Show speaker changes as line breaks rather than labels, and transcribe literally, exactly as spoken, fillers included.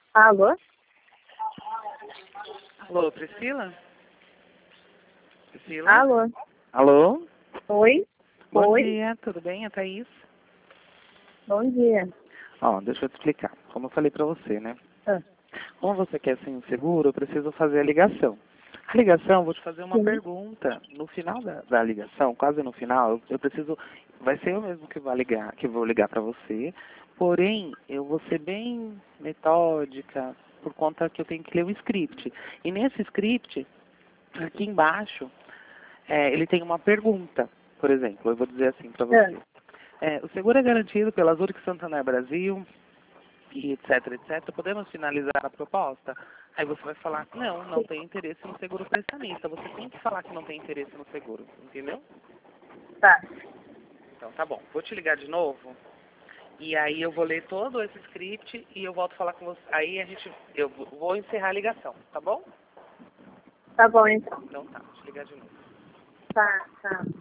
Alô?
Alô, Priscila? Priscila?
Alô?
Alô?
Oi?
Bom
Oi?
dia, tudo bem? É Thaís?
Bom dia.
Ó, deixa eu te explicar. Como eu falei pra você, né?
Ah,
Como você quer ser inseguro, eu preciso fazer a ligação. A ligação, eu vou te fazer uma
sim.
pergunta. No final da, da ligação, quase no final, eu, eu preciso... Vai ser eu mesmo que vou ligar, que vou ligar pra você. Porém, eu vou ser bem metódica, por conta que eu tenho que ler o script. E nesse script, aqui embaixo, é, ele tem uma pergunta, por exemplo. Eu vou dizer assim pra
Ah,
você. É, o seguro é garantido pela Zurich Santander Brasil, e etc, etc. Podemos finalizar a proposta? Aí você vai falar, não, não tem interesse no seguro prestamista. Você tem que falar que não tem interesse no seguro, entendeu?
tá.
Então tá bom. Vou te ligar de novo. E aí eu vou ler todo esse script e eu volto a falar com você. Aí a gente, eu vou encerrar a ligação, tá bom?
Tá bom, então.
Então tá, vou te ligar de novo.
Tá, tá.